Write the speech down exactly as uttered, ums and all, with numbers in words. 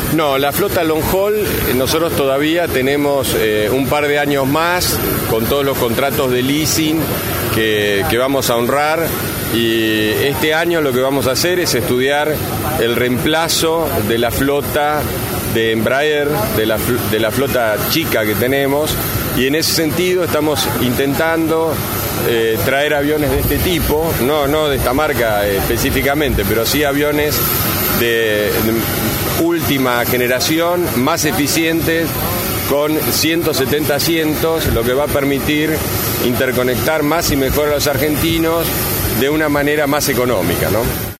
No, la flota long haul, nosotros todavía tenemos eh, un par de años más con todos los contratos de leasing que, que vamos a honrar, y este año lo que vamos a hacer es estudiar el reemplazo de la flota de Embraer, de la, de la flota chica que tenemos, y en ese sentido estamos intentando eh, traer aviones de este tipo, no, no de esta marca eh, específicamente, pero sí aviones de, de última generación, más eficientes, con ciento setenta asientos, lo que va a permitir interconectar más y mejor a los argentinos de una manera más económica, ¿no?